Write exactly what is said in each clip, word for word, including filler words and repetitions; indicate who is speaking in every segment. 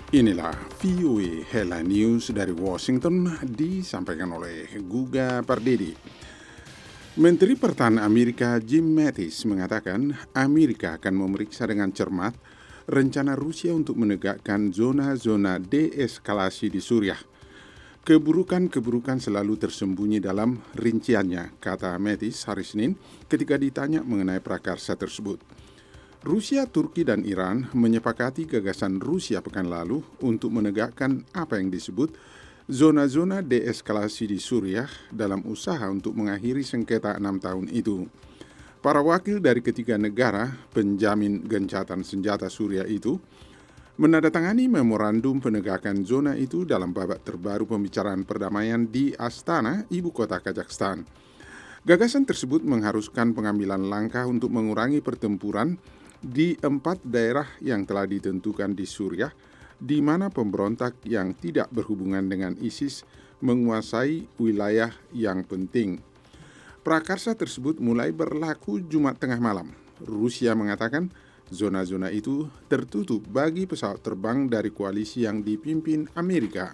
Speaker 1: Inilah V O A Headline News dari Washington disampaikan oleh Guga Pardede. Menteri Pertahanan Amerika Jim Mattis mengatakan Amerika akan memeriksa dengan cermat rencana Rusia untuk menegakkan zona-zona deeskalasi di Suriah. Keburukan-keburukan selalu tersembunyi dalam rinciannya, kata Mattis hari Senin ketika ditanya mengenai prakarsa tersebut. Rusia, Turki, dan Iran menyepakati gagasan Rusia pekan lalu untuk menegakkan apa yang disebut zona-zona deeskalasi di Suriah dalam usaha untuk mengakhiri sengketa enam tahun itu. Para wakil dari ketiga negara penjamin gencatan senjata Suriah itu menandatangani memorandum penegakan zona itu dalam babak terbaru pembicaraan perdamaian di Astana, ibu kota Kazakhstan. Gagasan tersebut mengharuskan pengambilan langkah untuk mengurangi pertempuran di empat daerah yang telah ditentukan di Suriah, di mana pemberontak yang tidak berhubungan dengan ISIS menguasai wilayah yang penting. Prakarsa tersebut mulai berlaku Jumat tengah malam. Rusia mengatakan zona-zona itu tertutup bagi pesawat terbang dari koalisi yang dipimpin Amerika.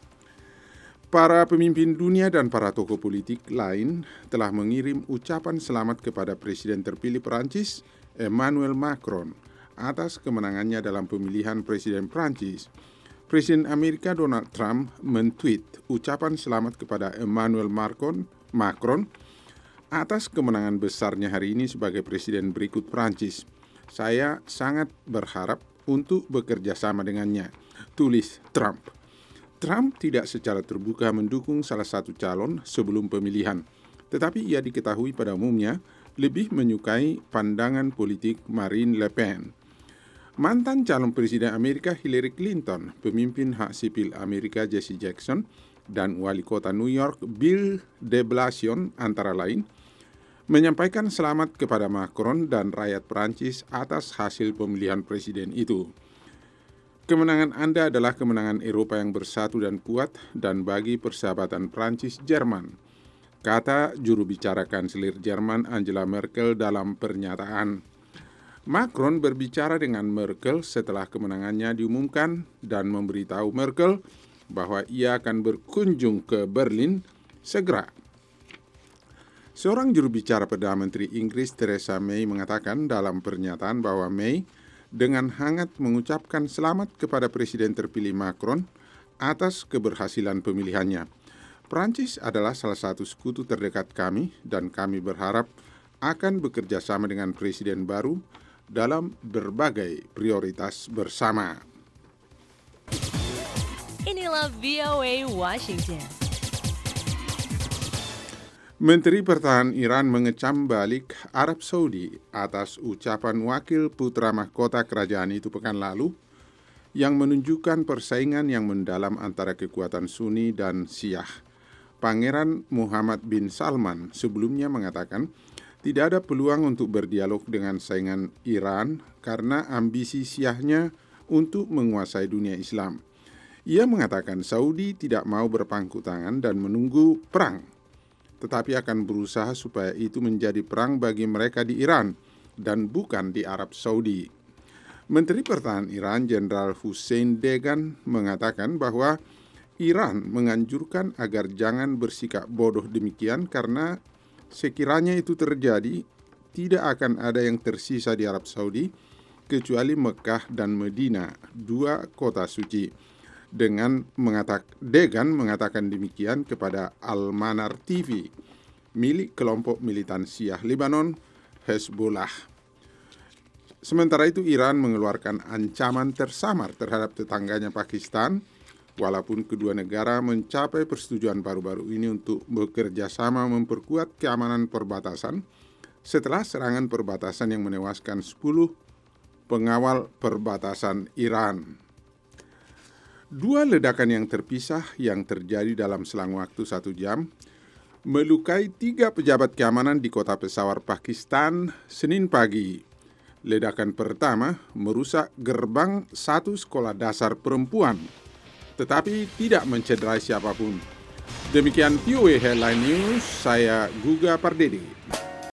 Speaker 1: Para pemimpin dunia dan para tokoh politik lain telah mengirim ucapan selamat kepada Presiden terpilih Perancis, Emmanuel Macron, atas kemenangannya dalam pemilihan Presiden Prancis. Presiden Amerika Donald Trump men-tweet ucapan selamat kepada Emmanuel Macron, Macron atas kemenangan besarnya hari ini sebagai Presiden berikut Prancis. Saya sangat berharap untuk bekerja sama dengannya, tulis Trump. Trump tidak secara terbuka mendukung salah satu calon sebelum pemilihan, tetapi ia diketahui pada umumnya lebih menyukai pandangan politik Marine Le Pen. Mantan calon presiden Amerika Hillary Clinton, pemimpin hak sipil Amerika Jesse Jackson, dan wali kota New York Bill de Blasio antara lain, menyampaikan selamat kepada Macron dan rakyat Prancis atas hasil pemilihan presiden itu. Kemenangan Anda adalah kemenangan Eropa yang bersatu dan kuat dan bagi persahabatan Prancis-Jerman, kata juru bicara kanselir Jerman Angela Merkel dalam pernyataan. Macron berbicara dengan Merkel setelah kemenangannya diumumkan dan memberitahu Merkel bahwa ia akan berkunjung ke Berlin segera. Seorang juru bicara Perdana Menteri Inggris Theresa May mengatakan dalam pernyataan bahwa May dengan hangat mengucapkan selamat kepada Presiden terpilih Macron atas keberhasilan pemilihannya. Prancis adalah salah satu sekutu terdekat kami dan kami berharap akan bekerja sama dengan presiden baru dalam berbagai prioritas bersama.
Speaker 2: Inilah V O A Washington.
Speaker 1: Menteri Pertahanan Iran mengecam balik Arab Saudi atas ucapan wakil putra mahkota kerajaan itu pekan lalu yang menunjukkan persaingan yang mendalam antara kekuatan Sunni dan Syiah. Pangeran Muhammad bin Salman sebelumnya mengatakan tidak ada peluang untuk berdialog dengan saingan Iran karena ambisi Syiahnya untuk menguasai dunia Islam. Ia mengatakan Saudi tidak mau berpangku tangan dan menunggu perang, tetapi akan berusaha supaya itu menjadi perang bagi mereka di Iran dan bukan di Arab Saudi. Menteri Pertahanan Iran Jenderal Hussein Degan mengatakan bahwa Iran menganjurkan agar jangan bersikap bodoh demikian karena sekiranya itu terjadi, tidak akan ada yang tersisa di Arab Saudi kecuali Mekah dan Medina, dua kota suci. Dengan mengatak, Degan mengatakan demikian kepada Al-Manar T V, milik kelompok militan Syiah Lebanon, Hezbollah. Sementara itu Iran mengeluarkan ancaman tersamar terhadap tetangganya Pakistan, walaupun kedua negara mencapai persetujuan baru-baru ini untuk bekerja sama memperkuat keamanan perbatasan setelah serangan perbatasan yang menewaskan sepuluh pengawal perbatasan Iran. Dua ledakan yang terpisah yang terjadi dalam selang waktu satu jam melukai tiga pejabat keamanan di kota Peshawar, Pakistan, Senin pagi. Ledakan pertama merusak gerbang satu sekolah dasar perempuan, tetapi tidak mencederai siapapun. Demikian V O A Headline News, saya Guga Pardede.